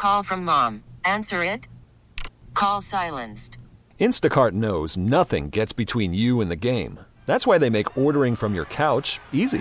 Call from mom. Answer it. Call silenced. Instacart knows nothing gets between you and the game. That's why they make ordering from your couch easy.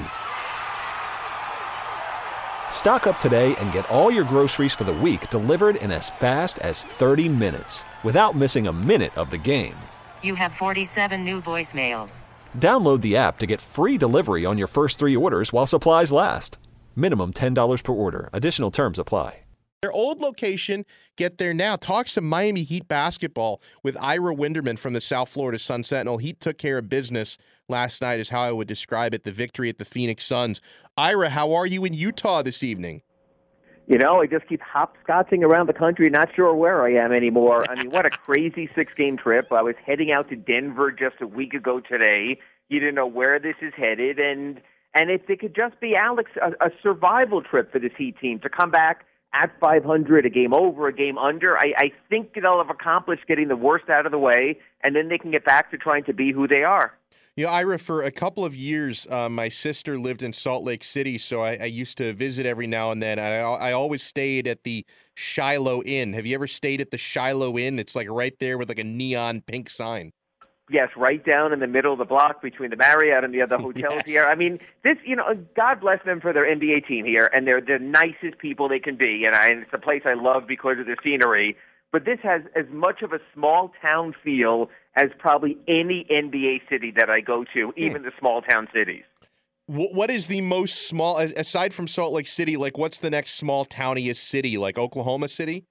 Stock up today and get all your groceries for the week delivered in as fast as 30 minutes without missing a minute of the game. You have 47 new voicemails. Download the app to get free delivery on your first 3 orders while supplies last. Minimum $10 per order. Additional terms apply. Their old location, get there now. Talk some Miami Heat basketball with Ira Winderman from the South Florida Sun Sentinel. Heat took care of business last night is how I would describe it, the victory at the Phoenix Suns. Ira, how are you in Utah this evening? You know, I just keep hopscotching around the country, not sure where I am anymore. I mean, what a crazy 6-game trip. I was heading out to Denver just a week ago today. You didn't know where this is headed. And if it could just be, Alex, a survival trip for this Heat team to come back at 500, a game over, a game under, I think they'll have accomplished getting the worst out of the way, and then they can get back to trying to be who they are. You know, Ira, for a couple of years, my sister lived in Salt Lake City, so I used to visit every now and then. I always stayed at the Shiloh Inn. Have you ever stayed at the Shiloh Inn? It's like right there with like a neon pink sign. Yes, right down in the middle of the block between the Marriott and the other hotels here. I mean, this, you know, God bless them for their NBA team here, and they're the nicest people they can be, and it's a place I love because of the scenery. But this has as much of a small town feel as probably any NBA city that I go to, even the small town cities. What is the most small, aside from Salt Lake City, like what's the next small towniest city, like Oklahoma City?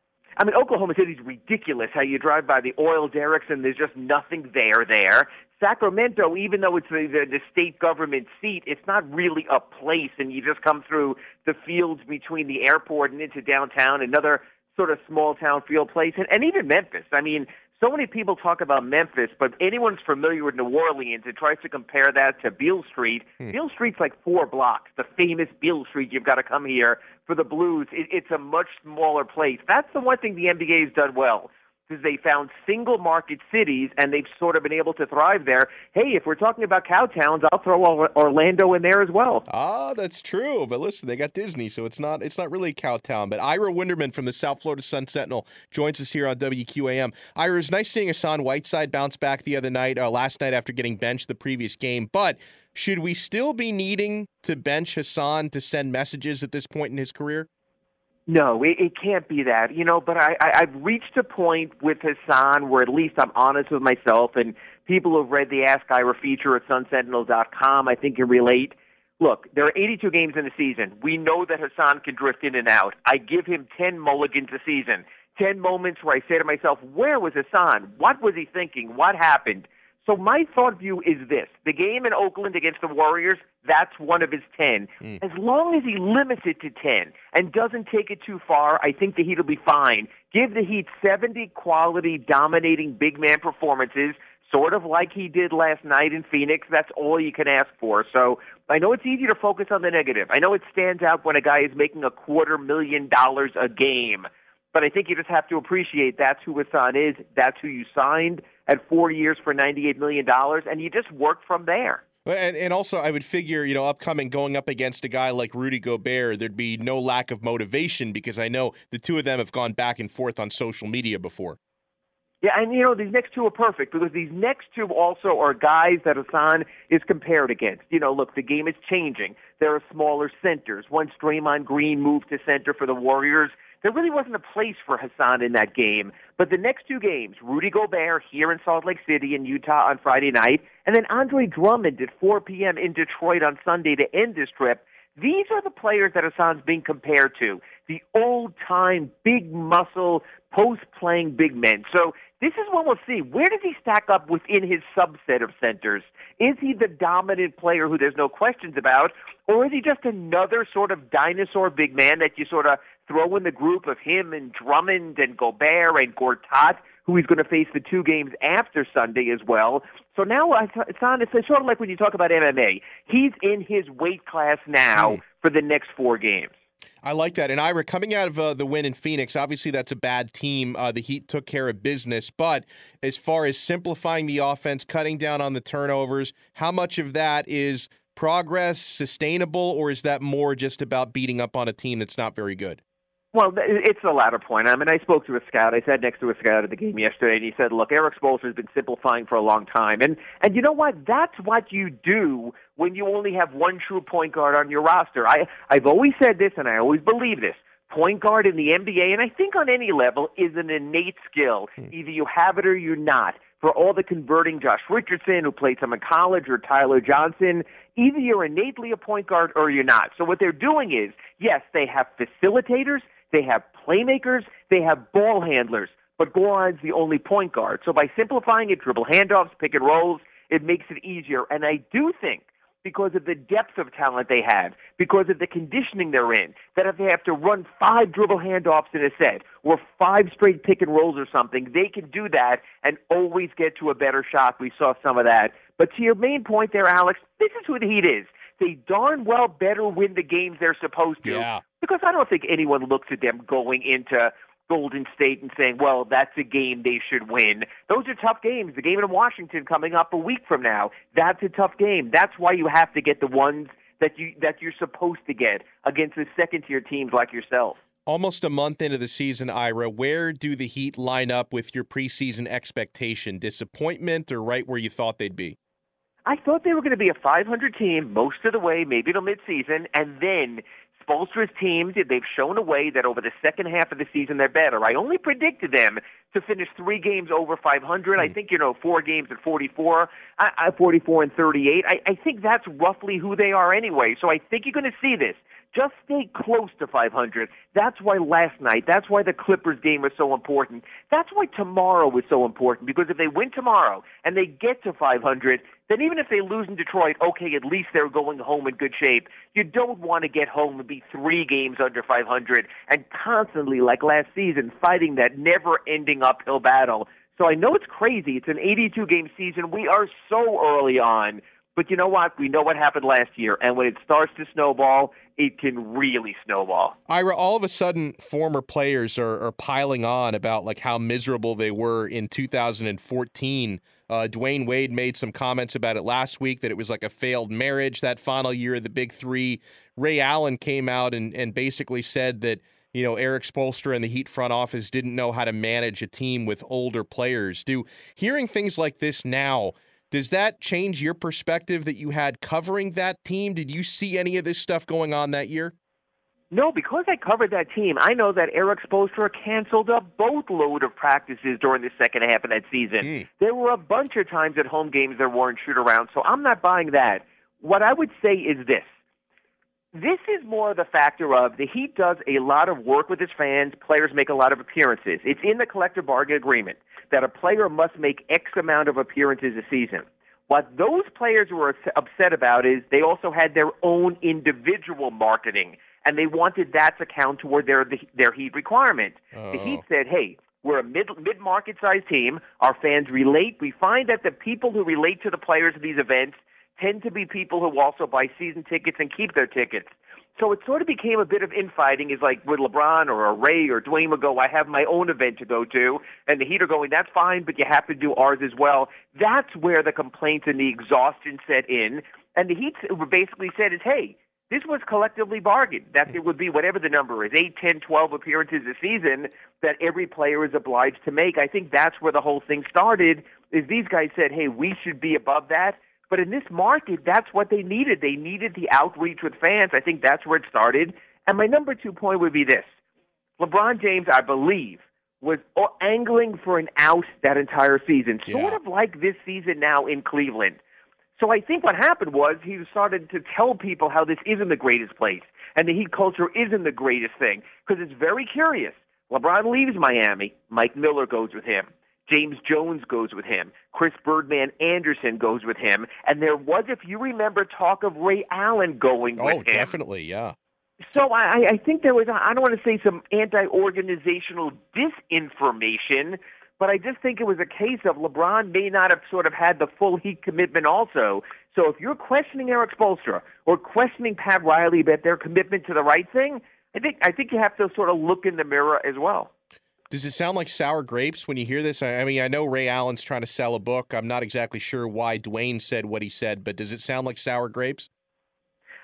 I mean, Oklahoma City's ridiculous how you drive by the oil derricks and there's just nothing there. Sacramento, even though it's the state government seat, it's not really a place, and you just come through the fields between the airport and into downtown, another sort of small town feel place, and even Memphis. I mean, so many people talk about Memphis, but anyone who's familiar with New Orleans and tries to compare that to Beale Street, Beale Street's like 4 blocks, the famous Beale Street. You've got to come here for the Blues. It's a much smaller place. That's the one thing the NBA has done well, is they found single market cities, and they've sort of been able to thrive there. Hey, if we're talking about cow towns, I'll throw Orlando in there as well. Ah, that's true. But listen, they got Disney, so it's not really a cow town. But Ira Winderman from the South Florida Sun Sentinel joins us here on WQAM. Ira, it's nice seeing Hassan Whiteside bounce back the other night, last night after getting benched the previous game. But should we still be needing to bench Hassan to send messages at this point in his career? No, it can't be that, you know, but I've reached a point with Hassan where at least I'm honest with myself, and people who've read the Ask Ira feature at sunsentinel.com, I think, can relate. Look, there are 82 games in the season. We know that Hassan can drift in and out. I give him 10 mulligans a season, 10 moments where I say to myself, where was Hassan? What was he thinking? What happened? So my thought view is this. The game in Oakland against the Warriors, that's one of his 10. As long as he limits it to 10 and doesn't take it too far, I think the Heat will be fine. Give the Heat 70 quality, dominating big man performances, sort of like he did last night in Phoenix. That's all you can ask for. So I know it's easy to focus on the negative. I know it stands out when a guy is making $250,000 a game. But I think you just have to appreciate that's who Hassan is. That's who you signed at 4 years for $98 million, and you just work from there. And also, I would figure, you know, going up against a guy like Rudy Gobert, there'd be no lack of motivation because I know the two of them have gone back and forth on social media before. Yeah, and, you know, these next two are perfect because these next two also are guys that Hassan is compared against. You know, look, the game is changing. There are smaller centers. Once Draymond Green moved to center for the Warriors, there really wasn't a place for Hassan in that game. But the next two games, Rudy Gobert here in Salt Lake City and Utah on Friday night, and then Andre Drummond at 4 p.m. in Detroit on Sunday to end this trip, these are the players that Hassan's being compared to, the old-time, big muscle, post-playing big men. So this is what we'll see. Where does he stack up within his subset of centers? Is he the dominant player who there's no questions about, or is he just another sort of dinosaur big man that you sort of throw in the group of him and Drummond and Gobert and Gortat, who he's going to face the 2 games after Sunday as well? So now it's sort of like when you talk about MMA. He's in his weight class now for the next 4 games. I like that. And Ira, coming out of the win in Phoenix, obviously that's a bad team. The Heat took care of business. But as far as simplifying the offense, cutting down on the turnovers, how much of that is progress, sustainable, or is that more just about beating up on a team that's not very good? Well, it's the latter point. I mean, I spoke to a scout. I sat next to a scout at the game yesterday, and he said, look, Eric Spoelstra has been simplifying for a long time. And you know what? That's what you do when you only have one true point guard on your roster. I've always said this, and I always believe this. Point guard in the NBA, and I think on any level, is an innate skill. Either you have it or you're not. For all the converting Josh Richardson, who played some in college, or Tyler Johnson, either you're innately a point guard or you're not. So what they're doing is, yes, they have facilitators, they have playmakers, they have ball handlers, but Goran's the only point guard. So by simplifying it, dribble handoffs, pick and rolls, it makes it easier. And I do think, because of the depth of talent they have, because of the conditioning they're in, that if they have to run 5 dribble handoffs in a set or 5 straight pick and rolls or something, they can do that and always get to a better shot. We saw some of that. But to your main point there, Alex, this is who the Heat is. They darn well better win the games they're supposed to. Yeah. Because I don't think anyone looks at them going into Golden State and saying, well, that's a game they should win. Those are tough games. The game in Washington coming up a week from now, that's a tough game. That's why you have to get the ones that you're supposed to get against the second-tier teams like yourself. Almost a month into the season, Ira, where do the Heat line up with your preseason expectation? Disappointment or right where you thought they'd be? I thought they were going to be a 500 team most of the way, maybe till midseason, and then Spoelstra's team, they've shown a way that over the second half of the season they're better. I only predicted them to finish 3 games over 500. I think, 4 games at 44, 44 and 38. I think that's roughly who they are anyway. So I think you're going to see this. Just stay close to 500. That's why last night, that's why the Clippers game was so important. That's why tomorrow was so important, because if they win tomorrow and they get to 500, then even if they lose in Detroit, okay, at least they're going home in good shape. You don't want to get home and be 3 games under 500 and constantly, like last season, fighting that never-ending uphill battle. So I know it's crazy. It's an 82-game season. We are so early on. But you know what? We know what happened last year, and when it starts to snowball, it can really snowball. Ira, all of a sudden, former players are piling on about like how miserable they were in 2014. Dwayne Wade made some comments about it last week, that it was like a failed marriage that final year of the Big Three. Ray Allen came out and basically said that, Eric Spoelstra and the Heat front office didn't know how to manage a team with older players. Hearing things like this now, does that change your perspective that you had covering that team? Did you see any of this stuff going on that year? No, because I covered that team, I know that Eric Spoelstra canceled a boatload of practices during the second half of that season. There were a bunch of times at home games there weren't shoot-arounds, so I'm not buying that. What I would say is this. This is more the factor of the Heat does a lot of work with its fans. Players make a lot of appearances. It's in the collective bargaining agreement that a player must make X amount of appearances a season. What those players were upset about is they also had their own individual marketing, and they wanted that to count toward their Heat requirement. The Heat said, hey, we're a mid-market size team. Our fans relate. We find that the people who relate to the players of these events tend to be people who also buy season tickets and keep their tickets. So it sort of became a bit of infighting. Is like with LeBron or Ray or Dwayne would go, I have my own event to go to, and the Heat are going, that's fine, but you have to do ours as well. That's where the complaints and the exhaustion set in. And the Heat basically said is, hey, this was collectively bargained, that there would be whatever the number is, 8, 10, 12 appearances a season that every player is obliged to make. I think that's where the whole thing started, is these guys said, hey, we should be above that. But in this market, that's what they needed. They needed the outreach with fans. I think that's where it started. And my number 2 point would be this. LeBron James, I believe, was angling for an out that entire season, sort of like this season now in Cleveland. So I think what happened was he started to tell people how this isn't the greatest place and the Heat culture isn't the greatest thing, because it's very curious. LeBron leaves Miami. Mike Miller goes with him. James Jones goes with him. Chris Birdman Anderson goes with him. And there was, if you remember, talk of Ray Allen going with him. Oh, definitely, yeah. So I think there was, I don't want to say some anti-organizational disinformation, but I just think it was a case of LeBron may not have sort of had the full Heat commitment also. So if you're questioning Eric Spoelstra or questioning Pat Riley about their commitment to the right thing, I think you have to sort of look in the mirror as well. Does it sound like sour grapes when you hear this? I mean, I know Ray Allen's trying to sell a book. I'm not exactly sure why Dwayne said what he said, but does it sound like sour grapes?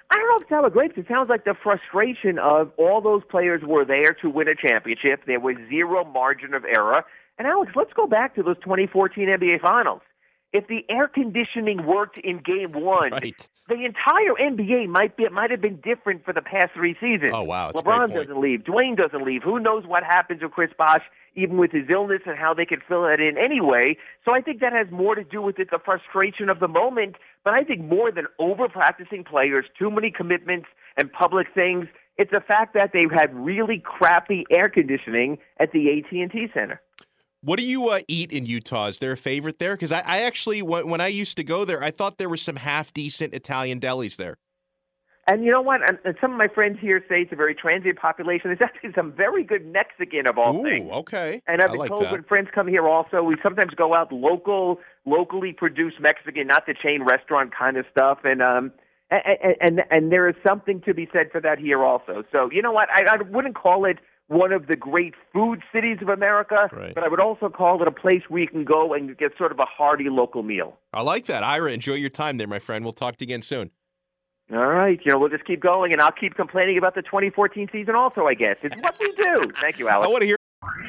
I don't know if it sounds great. It sounds like the frustration of all those players were there to win a championship. There was zero margin of error. And, Alex, let's go back to those 2014 NBA Finals. If the air conditioning worked in Game 1, Right. the entire NBA might have been different for the past 3 seasons. Oh, wow. That's a great LeBron point. doesn't leave. Dwayne doesn't leave. Who knows what happens with Chris Bosh, even with his illness, and how they could fill that in anyway. So I think that has more to do with it, the frustration of the moment. But I think more than over-practicing players, too many commitments and public things, it's the fact that they had really crappy air conditioning at the AT&T Center. What do you eat in Utah? Is there a favorite there? Because I actually, when I used to go there, I thought there were some half-decent Italian delis there. And you know what? And some of my friends here say it's a very transient population. There's actually some very good Mexican of all things. Okay. And I've I been like told that. when friends come here also, we sometimes go out locally produced Mexican, not the chain restaurant kind of stuff. And there is something to be said for that here also. So you know what? I wouldn't call it one of the great food cities of America, Right. but I would also call it a place where you can go and get sort of a hearty local meal. I like that. Ira, enjoy your time there, my friend. We'll talk to you again soon. All right. We'll just keep going, and I'll keep complaining about the 2014 season also, I guess. It's what we do. Thank you, Alex. I want to hear.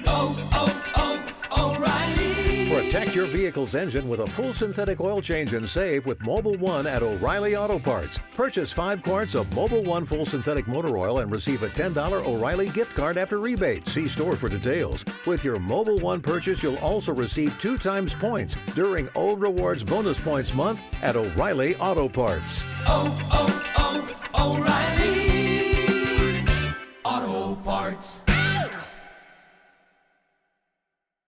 Protect your vehicle's engine with a full synthetic oil change and save with Mobil 1 at O'Reilly Auto Parts. Purchase 5 quarts of Mobil 1 full synthetic motor oil and receive a $10 O'Reilly gift card after rebate. See store for details. With your Mobil 1 purchase, you'll also receive 2 times points during O Rewards Bonus Points Month at O'Reilly Auto Parts. O'Reilly Auto Parts.